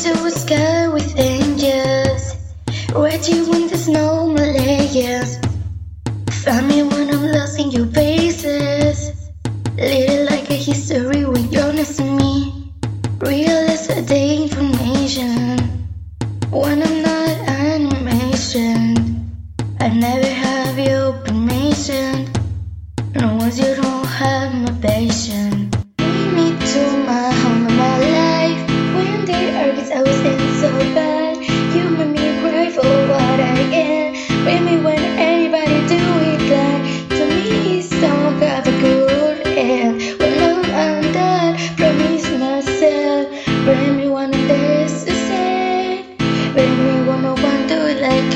to a sky with angels, write you when there's no Malayas. Find me when I'm lost in your faces, little like a history when you're next to me. Realize the information when I'm not animation. I never have your permission, no, once you don't have my patience. Bring me to my home and my life. When the earth gets I was in so bad, you made me cry for what I am. Bring me when anybody do it like to me, it's don't have a good end. When I'm undone, promise myself. Bring me one of this to say. Bring me one of one do it like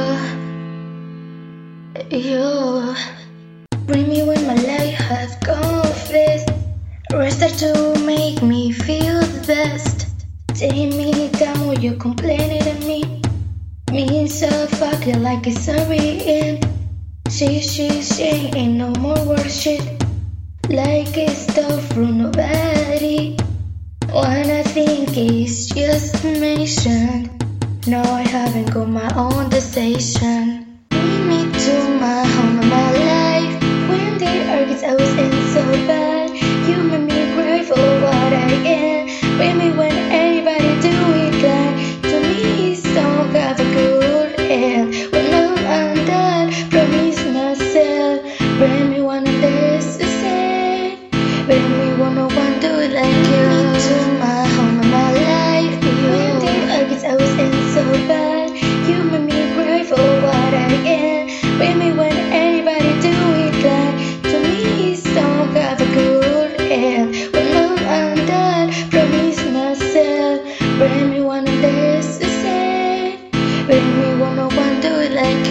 you. Bring me when my life has confessed. Restart to make me feel the best. Take me down when you're complaining to me. Me so fucking like it's sorry and she ain't no more worship. Like it's stuff from nobody. When I think it's just mentioned. No, I haven't got my own decision. Bring me to my home and my life. When the earth gets I was in so bad, you made me cry for what I am. Bring me when anybody do it like to me, it's don't have a good end. When I'm undone, promise myself. Bring me one of this to say. Bring me one of one do it like you. Bring me to my home and my life. When the earth gets I was in so bad, you made me cry for what I am. Bring me when anybody do it like to me, it's don't have a good end. When I'm undone, promise myself. Bring me one of this to say. Bring me one of one do it like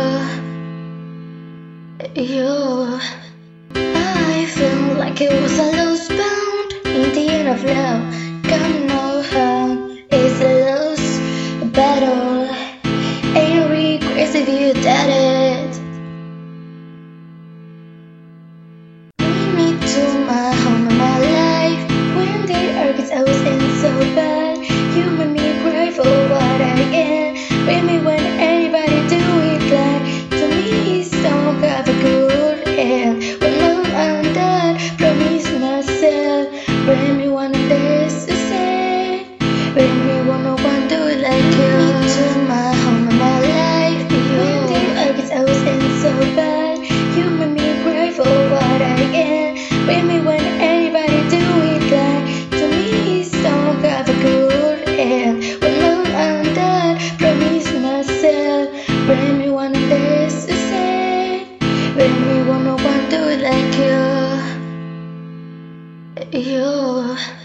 you. I feel like it was a lost bound in the end of love. Come know how it's a lost battle. Ain't regrets if you did it. Bring me to my home and my life. When the earth gets I was in so bad, you made me cry for what I am. Bring me when anybody do it like to me, it's don't have a good end. When I'm undone, promise myself. Bring me one of this to say. Bring me one of one do it like you. Bring me to my home and my life. When the earth gets I was in so bad, you made me cry for what I am. Bring me when anybody do it like to me, it's don't have a good end. When I'm undone, promise myself. Bring me one of this to say. Bring me one of one do it like you.